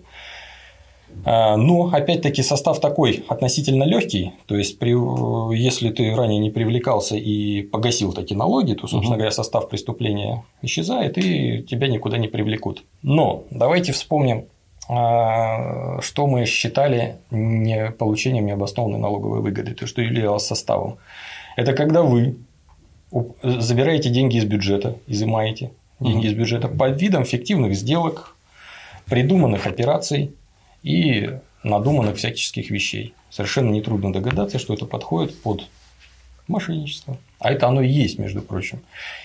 Speaker 2: Но, опять-таки, состав такой относительно легкий, то есть, при, если ты ранее не привлекался и погасил такие налоги, то, собственно угу. говоря, состав преступления исчезает, и тебя никуда не привлекут. Но давайте вспомним, что мы считали не получением необоснованной налоговой выгоды, то, что являлось составом. Это когда вы забираете деньги из бюджета, изымаете деньги угу. из бюджета под видом фиктивных сделок, придуманных операций и надуманных всяческих вещей. Совершенно нетрудно догадаться, что это подходит под мошенничество. А это оно и есть, между прочим.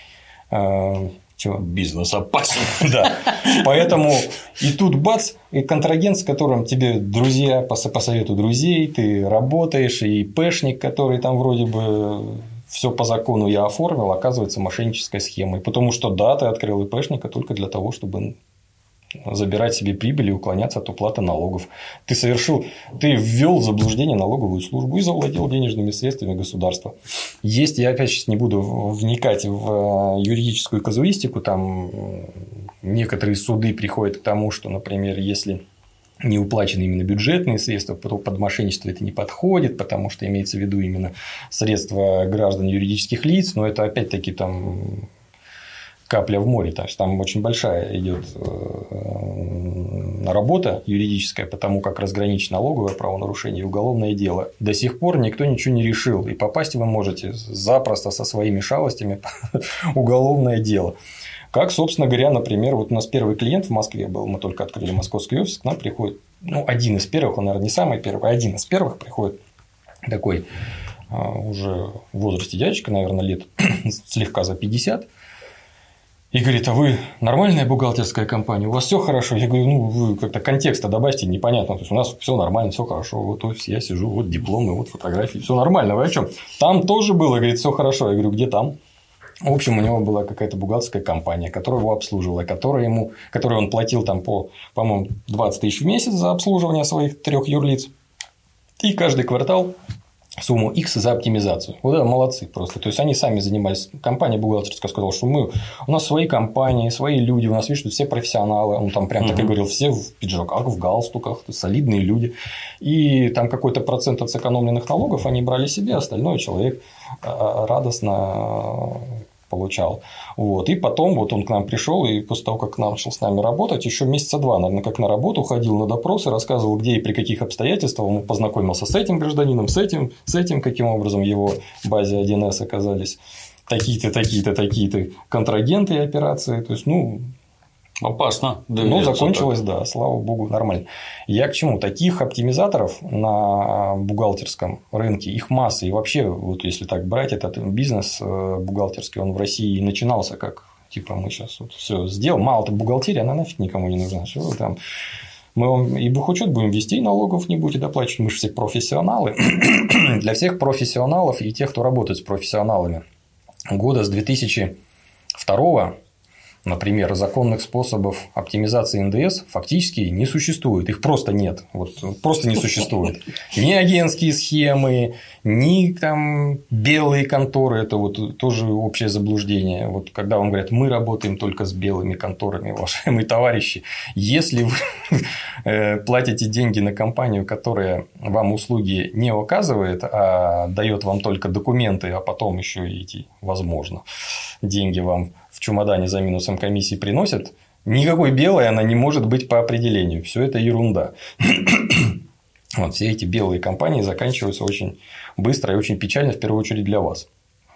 Speaker 2: Чего?
Speaker 1: Бизнес опасен.
Speaker 2: Да. Поэтому и тут бац, и контрагент, с которым тебе друзья, по совету друзей, ты работаешь, и ИПшник, который там вроде бы все по закону я оформил, оказывается мошеннической схемой. Потому что да, ты открыл ИПшника только для того, чтобы забирать себе прибыль и уклоняться от уплаты налогов. Ты совершил, ты ввел в заблуждение налоговую службу и завладел денежными средствами государства. Есть, я опять сейчас не буду вникать в юридическую казуистику, там некоторые суды приходят к тому, что, например, если не уплачены именно бюджетные средства, то под мошенничество это не подходит, потому что имеется в виду именно средства граждан юридических лиц, но это опять-таки там капля в море, то есть там очень большая идет работа юридическая по тому, как разграничить налоговое правонарушение и уголовное дело. До сих пор никто ничего не решил, и попасть вы можете запросто со своими шалостями в уголовное дело. Как, собственно говоря, например, вот у нас первый клиент в Москве был, мы только открыли московский офис, к нам приходит, ну, один из первых, он, наверное, не самый первый, а один из первых приходит такой уже в возрасте дядечка, наверное, лет слегка за пятьдесят, и говорит: а вы нормальная бухгалтерская компания, у вас все хорошо? Я говорю: ну, вы как-то контекста добавьте, непонятно. То есть у нас все нормально, все хорошо. Вот офис, я сижу, вот дипломы, вот фотографии, все нормально. Вы о чем? Там тоже было, говорит, все хорошо. Я говорю: где там? В общем, у него была какая-то бухгалтерская компания, которая его обслуживала, которая ему, которой он платил там по, по-моему, двадцать тысяч в месяц за обслуживание своих трех юрлиц. И каждый квартал сумму X за оптимизацию. Вот это молодцы просто. То есть они сами занимались. Компания бухгалтерская сказала, что мы, у нас свои компании, свои люди, у нас, видишь, тут все профессионалы. Он там прям так и говорил, все в пиджаках, в галстуках, то есть солидные люди. И там какой-то процент от сэкономленных налогов они брали себе, остальное человек радостно получал. Вот. И потом вот он к нам пришел, и после того, как начал с нами работать, еще месяца два, наверное, как на работу, ходил на допросы, рассказывал, где и при каких обстоятельствах он познакомился с этим гражданином, с этим, с этим, каким образом в его базе один эс оказались такие-то, такие-то, такие-то контрагенты и операции. То есть, ну,
Speaker 1: опасно.
Speaker 2: Ну, закончилось, так. Да, слава богу, нормально. Я к чему? Таких оптимизаторов на бухгалтерском рынке, их масса. И вообще, вот если так брать, этот бизнес бухгалтерский, он в России начинался как, типа, мы сейчас вот все сделаем. Мало-то бухгалтерия, она нафиг никому не нужна. Все там. Мы вам и бухучет будем вести, и налогов не будете доплачивать. Мы же все профессионалы. Для всех профессионалов и тех, кто работает с профессионалами, года с две тысячи второго, например, законных способов оптимизации эн дэ эс фактически не существует. Их просто нет. Вот, просто не существует. Ни агентские схемы, ни там белые конторы. Это вот тоже общее заблуждение. Вот когда вам говорят, мы работаем только с белыми конторами, уважаемые товарищи, если вы платите деньги на компанию, которая вам услуги не оказывает, а дает вам только документы, а потом еще и эти, возможно, деньги вам в чемодане за минусом комиссии приносят, никакой белой она не может быть по определению. Все это ерунда. Вот, все эти белые компании заканчиваются очень быстро и очень печально, в первую очередь для вас.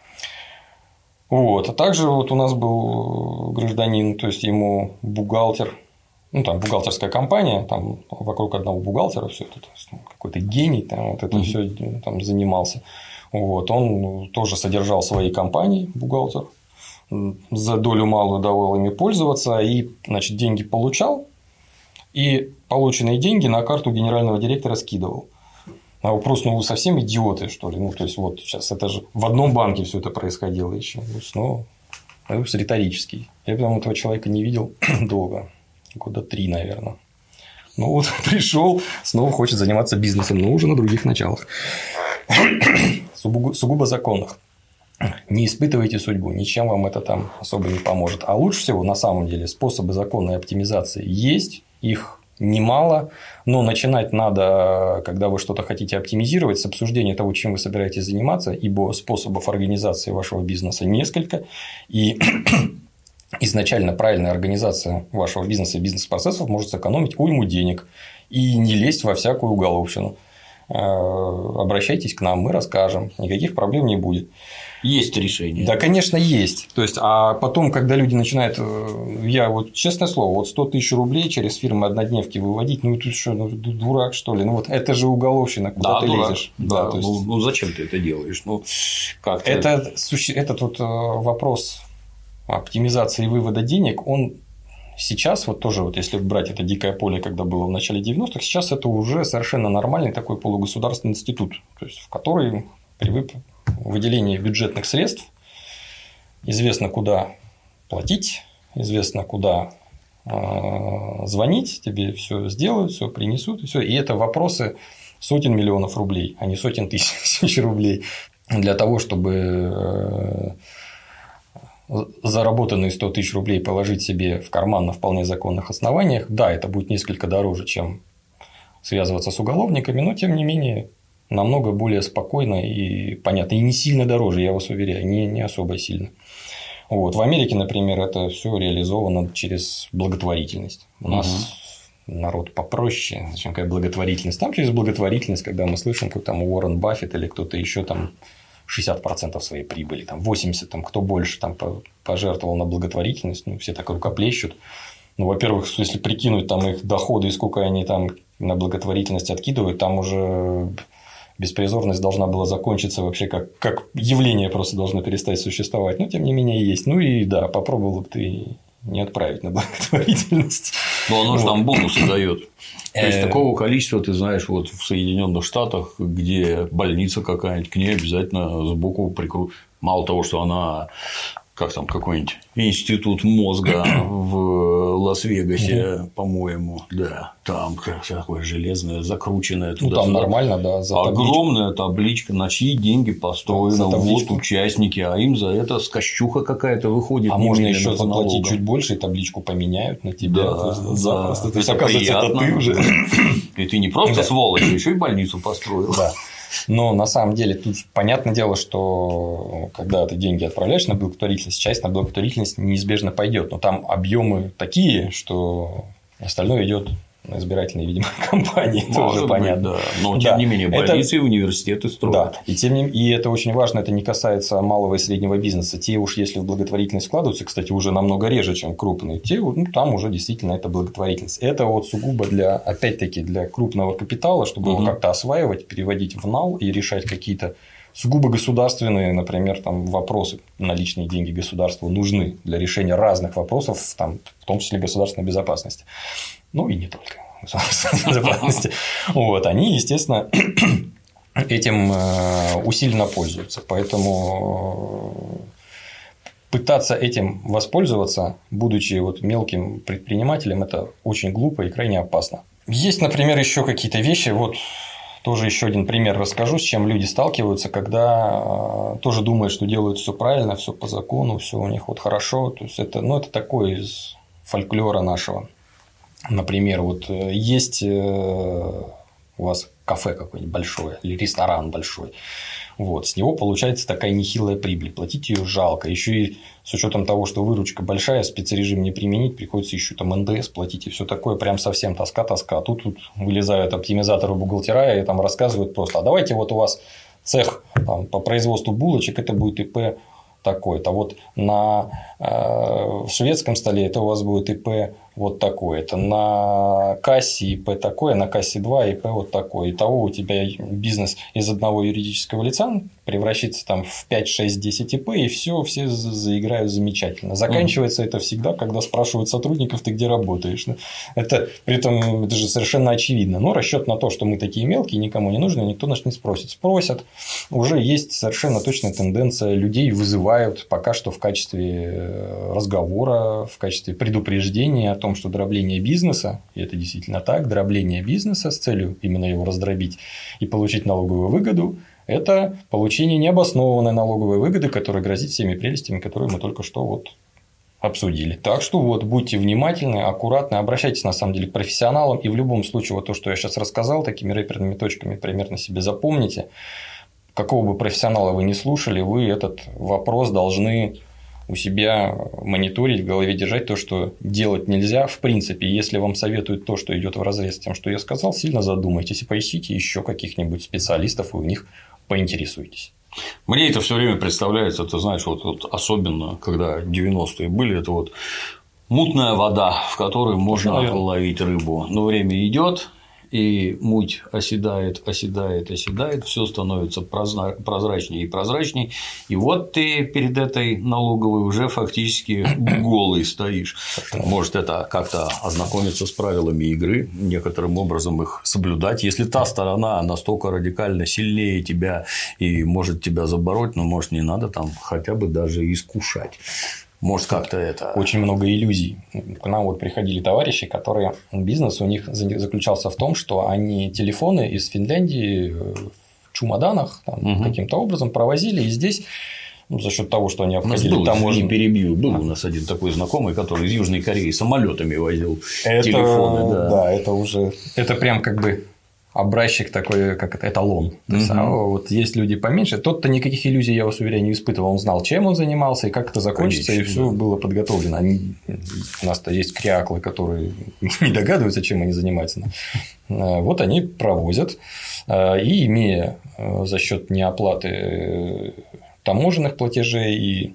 Speaker 2: Вот. А также вот у нас был гражданин, то есть ему бухгалтер, ну там бухгалтерская компания, там вокруг одного бухгалтера все это, какой-то гений, там вот это все там занимался. Вот. Он тоже содержал свои компании, бухгалтер. За долю малую давал ими пользоваться, и, значит, деньги получал, и полученные деньги на карту генерального директора скидывал. А вопрос, ну вы совсем идиоты, что ли? Ну, то есть, вот сейчас это же в одном банке все это происходило еще. Ну, вопрос риторический. Я потом этого человека не видел долго, года три, наверное. Ну, вот пришел, снова хочет заниматься бизнесом, но уже на других началах. Сугубо, сугубо законных. Не испытывайте судьбу, ничем вам это там особо не поможет. А лучше всего, на самом деле, способы законной оптимизации есть, их немало, но начинать надо, когда вы что-то хотите оптимизировать, с обсуждения того, чем вы собираетесь заниматься, ибо способов организации вашего бизнеса несколько, и изначально правильная организация вашего бизнеса и бизнес-процессов может сэкономить уйму денег и не лезть во всякую уголовщину. Обращайтесь к нам, мы расскажем, никаких проблем не будет.
Speaker 1: Есть решение.
Speaker 2: Да, конечно, есть. То есть, а потом, когда люди начинают, я вот честное слово, вот сто тысяч рублей через фирмы однодневки выводить, ну ты что, ну, дурак что ли? Ну вот это же уголовщина, куда
Speaker 1: да,
Speaker 2: ты
Speaker 1: дурак.
Speaker 2: лезешь.
Speaker 1: Да,
Speaker 2: да, то есть...
Speaker 1: ну, ну зачем ты это делаешь? Ну, как
Speaker 2: это, этот вот вопрос оптимизации и вывода денег, он сейчас, вот тоже, вот если брать это дикое поле, когда было в начале девяностых, сейчас это уже совершенно нормальный такой полугосударственный институт, то есть в который при выделении бюджетных средств известно, куда платить, известно, куда звонить, тебе все сделают, все принесут, и все. И это вопросы сотен миллионов рублей, а не сотен тысяч рублей для того, чтобы заработанные сто тысяч рублей положить себе в карман на вполне законных основаниях. Да, это будет несколько дороже, чем связываться с уголовниками, но тем не менее намного более спокойно и понятно. И не сильно дороже, я вас уверяю, не, не особо сильно. Вот. В Америке, например, это все реализовано через благотворительность. У нас угу. народ попроще, зачем какая благотворительность. Там через благотворительность, когда мы слышим, как там Уоррен Баффет или кто-то еще там шестьдесят процентов своей прибыли, там восемьдесят процентов, там, кто больше там, пожертвовал на благотворительность, ну, все так рукоплещут. Ну, во-первых, если прикинуть там их доходы и сколько они там на благотворительность откидывают, там уже беспризорность должна была закончиться вообще как, как явление, просто должно перестать существовать. Но тем не менее есть. Ну и да, попробовал ты не отправить на благотворительность.
Speaker 1: Но оно же там бонусы дает. То есть такого количества, ты знаешь, вот в Соединенных Штатах, где больница какая-нибудь, к ней обязательно сбоку прикрут. Мало того, что она, как там, какой-нибудь институт мозга в Лас-Вегасе, угу. по-моему, да, там такое железное, закрученное туда.
Speaker 2: Ну, там нормально, да.
Speaker 1: За огромная табличка, на чьи деньги построена, да, вот участники, а им за это скощуха какая-то выходит.
Speaker 2: А можно еще заплатить чуть больше, и табличку поменяют на тебя.
Speaker 1: Да, да.
Speaker 2: То есть, оказывается, это ты уже.
Speaker 1: И ты не просто сволочь, еще и больницу построил.
Speaker 2: Да. Но на самом деле тут понятное дело, что когда ты деньги отправляешь на благотворительность, часть на благотворительность неизбежно пойдет. Но там объемы такие, что остальное идет на избирательные, видимо, кампании, тоже быть, понятно.
Speaker 1: Да. Но, тем да. не менее, больницы и университеты строят.
Speaker 2: Да, и, тем не... и это очень важно, это не касается малого и среднего бизнеса. Те уж, если в благотворительность вкладываются, кстати, уже намного реже, чем крупные, те, ну, там уже действительно это благотворительность. Это вот сугубо для, опять-таки, для крупного капитала, чтобы угу. его как-то осваивать, переводить в нал и решать какие-то сугубо государственные, например, там, вопросы. Наличные деньги государству нужны для решения разных вопросов, там, в том числе государственной безопасности. Ну, и не только безопасности. Вот, они, естественно, этим усиленно пользуются. Поэтому пытаться этим воспользоваться, будучи вот мелким предпринимателем, это очень глупо и крайне опасно. Есть, например, еще какие-то вещи. Вот тоже еще один пример расскажу, с чем люди сталкиваются, когда тоже думают, что делают все правильно, все по закону, все у них вот хорошо. То есть это, ну, это такое из фольклора нашего. Например, вот есть у вас кафе какое-нибудь большое или ресторан большой, вот, с него получается такая нехилая прибыль, платить ее жалко, еще и с учетом того, что выручка большая, спецрежим не применить, приходится еще там эн дэ эс платить и все такое, прям совсем тоска-тоска. А тут, тут вылезают оптимизаторы, бухгалтера и там рассказывают просто: а давайте вот у вас цех там, по производству булочек, это будет ИП такой-то, вот на э, шведском столе это у вас будет ИП вот такой, это на кассе ИП такой, на кассе два ИП вот такой. Итого у тебя бизнес из одного юридического лица превращается там в пять, шесть, десять ИП, и все, все заиграют замечательно. Заканчивается mm-hmm. это всегда, когда спрашивают сотрудников: ты где работаешь? Это при этом это же совершенно очевидно. Но расчет на то, что мы такие мелкие, никому не нужны, никто нас не спросит. Спросят. Уже есть совершенно точная тенденция. Людей вызывают пока что в качестве разговора, в качестве предупреждения о том, что дробление бизнеса, и это действительно так, дробление бизнеса с целью именно его раздробить и получить налоговую выгоду, это получение необоснованной налоговой выгоды, которая грозит всеми прелестями, которые мы только что вот обсудили. Так что вот будьте внимательны, аккуратны, обращайтесь на самом деле к профессионалам, и в любом случае вот то, что я сейчас рассказал, такими рэперными точками примерно себе запомните. Какого бы профессионала вы ни слушали, вы этот вопрос должны у себя мониторить, в голове держать, то, что делать нельзя. В принципе, если вам советуют то, что идет вразрез с тем, что я сказал, сильно задумайтесь и поищите еще каких-нибудь специалистов и у них поинтересуйтесь.
Speaker 1: Мне это все время представляется, ты знаешь, вот, вот особенно когда девяностые были, это вот мутная вода, в которой можно Наверное. ловить рыбу. Но время идет, и муть оседает, оседает, оседает, все становится прозрачнее и прозрачнее. И вот ты перед этой налоговой уже фактически голый стоишь. Может, это как-то ознакомиться с правилами игры, некоторым образом их соблюдать. Если та сторона настолько радикально сильнее тебя и может тебя забороть, но, может, не надо там хотя бы даже искушать. Может, как-то это…
Speaker 2: Очень много иллюзий. К нам вот приходили товарищи, которые… Бизнес у них заключался в том, что они телефоны из Финляндии в чемоданах там, угу. каким-то образом провозили, и здесь… Ну, за счет того, что они обходили
Speaker 1: был,
Speaker 2: таможню.
Speaker 1: Не перебью. Был а. у нас один такой знакомый, который из Южной Кореи самолетами возил это, телефоны. Да.
Speaker 2: да, это уже… Это прям как бы… образчик такой, как это, эталон. То есть, угу. а вот есть люди поменьше. Тот-то никаких иллюзий, я вас уверяю, не испытывал. Он знал, чем он занимался и как это закончится, Конечно, и все да. было подготовлено. Они... У нас-то есть кряклы, которые не догадываются, чем они занимаются. Вот они провозят, и имея за счет неоплаты таможенных платежей и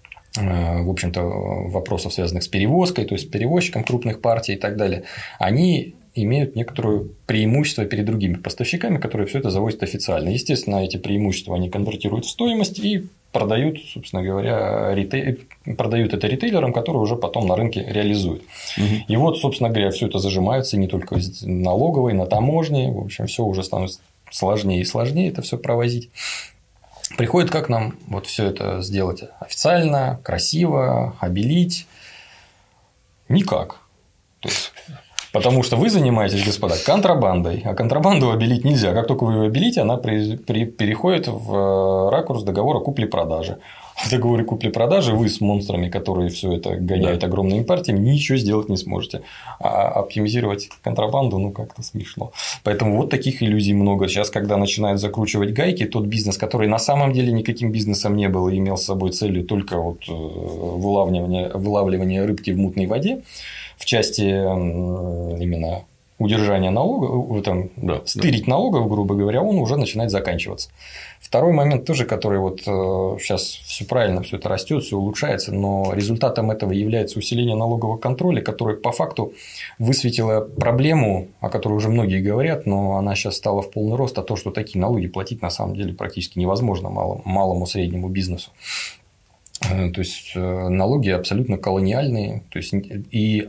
Speaker 2: в общем-то вопросов, связанных с перевозкой, то есть перевозчиком крупных партий и так далее, они имеют некоторое преимущество перед другими поставщиками, которые все это завозят официально. Естественно, эти преимущества они конвертируют в стоимость и продают, собственно говоря, ритейл... продают это ритейлерам, которые уже потом на рынке реализуют. Угу. И вот, собственно говоря, все это зажимается не только налоговой, на таможне. В общем, все уже становится сложнее и сложнее это все провозить. Приходит, как нам вот все это сделать официально, красиво, обелить? Никак. То есть Потому что вы занимаетесь, господа, контрабандой, а контрабанду обелить нельзя. Как только вы ее обелите, она при, при, переходит в ракурс договора купли-продажи. В договоре купли-продажи вы с монстрами, которые все это гоняют да. огромными партиями, ничего сделать не сможете. А оптимизировать контрабанду, ну, как-то смешно. Поэтому вот таких иллюзий много. Сейчас, когда начинают закручивать гайки, тот бизнес, который на самом деле никаким бизнесом не был и имел с собой целью только вот вылавливание, вылавливание рыбки в мутной воде, в части именно удержания налогов, там, да, стырить да. налогов, грубо говоря, он уже начинает заканчиваться. Второй момент тоже, который вот сейчас все правильно, все это растет, все улучшается, но результатом этого является усиление налогового контроля, которое по факту высветило проблему, о которой уже многие говорят, но она сейчас стала в полный рост, а то, что такие налоги платить на самом деле практически невозможно малому, малому среднему бизнесу. То есть налоги абсолютно колониальные, то есть и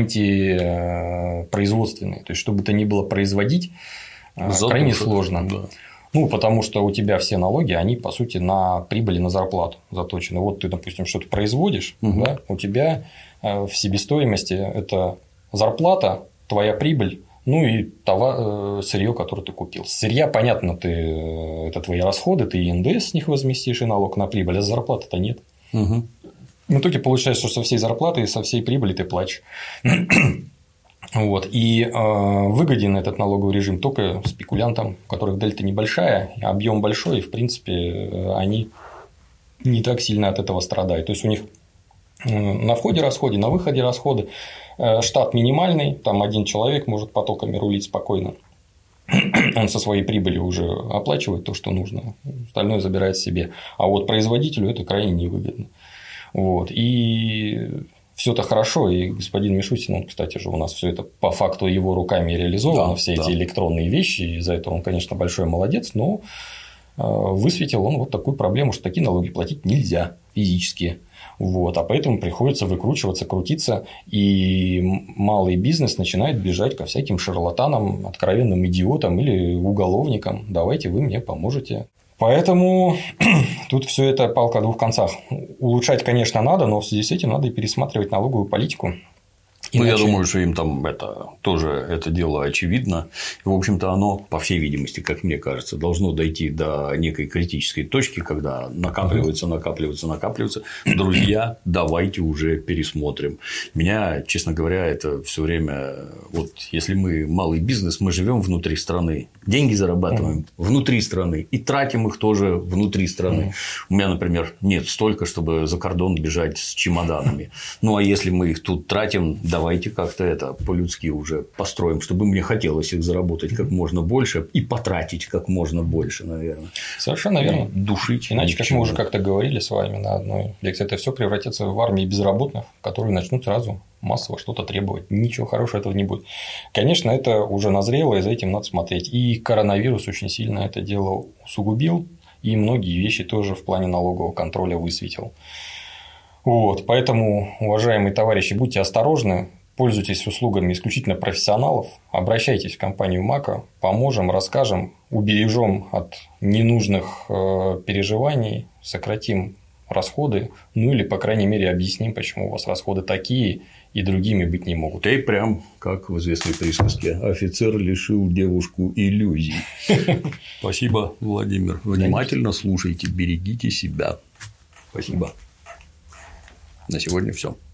Speaker 2: антипроизводственные. То есть, что бы то ни было производить, Запушек, крайне сложно. Да. Ну, потому что у тебя все налоги, они, по сути, на прибыль и на зарплату заточены. Вот ты, допустим, что-то производишь, угу. да, у тебя в себестоимости это зарплата, твоя прибыль, ну и товар, сырье, которое ты купил. С сырья, понятно, ты, это твои расходы, ты и эн дэ эс с них возместишь, и налог на прибыль, а зарплаты-то нет. Угу. В итоге получается, что со всей зарплаты и со всей прибыли ты платишь. Вот. И э, выгоден этот налоговый режим только спекулянтам, у которых дельта небольшая, объем большой, и в принципе они не так сильно от этого страдают. То есть у них на входе расходы, на выходе расходы, штат минимальный, там один человек может потоками рулить спокойно. Он со своей прибыли уже оплачивает то, что нужно, остальное забирает себе. А вот производителю это крайне невыгодно. Вот. И все это хорошо, и господин Мишустин, он, кстати же, у нас все это по факту его руками реализовано, да, все да. эти электронные вещи, и за это он, конечно, большой молодец, но высветил он вот такую проблему, что такие налоги платить нельзя физически. Вот, а поэтому приходится выкручиваться, крутиться, и малый бизнес начинает бежать ко всяким шарлатанам, откровенным идиотам или уголовникам. Давайте вы мне поможете. Поэтому тут все это палка о двух концах. Улучшать, конечно, надо, но в связи с этим надо и пересматривать налоговую политику.
Speaker 1: Ну, я думаю, что им там это тоже это дело очевидно. И, в общем-то, оно, по всей видимости, как мне кажется, должно дойти до некой критической точки, когда накапливается, накапливается, накапливается. Друзья, давайте уже пересмотрим. Меня, честно говоря, это все время. Вот если мы малый бизнес, мы живем внутри страны, деньги зарабатываем mm-hmm. внутри страны и тратим их тоже внутри страны. Mm-hmm. У меня, например, нет столько, чтобы за кордон бежать с чемоданами. Ну, а если мы их тут тратим, давайте как-то это по-людски уже построим, чтобы мне хотелось их заработать как можно больше и потратить как можно больше, наверное.
Speaker 2: Совершенно верно.
Speaker 1: Душить.
Speaker 2: Иначе, как мы уже как-то говорили с вами на одной лекции, это все превратится в армию безработных, которые начнут сразу массово что-то требовать. Ничего хорошего этого не будет. Конечно, это уже назрело, и за этим надо смотреть. И коронавирус очень сильно это дело усугубил, и многие вещи тоже в плане налогового контроля высветил. Вот, поэтому, уважаемые товарищи, будьте осторожны, пользуйтесь услугами исключительно профессионалов, обращайтесь в компанию Мака, поможем, расскажем, убережем от ненужных переживаний, сократим расходы, ну или, по крайней мере, объясним, почему у вас расходы такие и другими быть не могут.
Speaker 1: И прям, как в известной присказке, офицер лишил девушку иллюзий. Спасибо, Владимир. Внимательно слушайте, берегите себя. Спасибо. На сегодня все.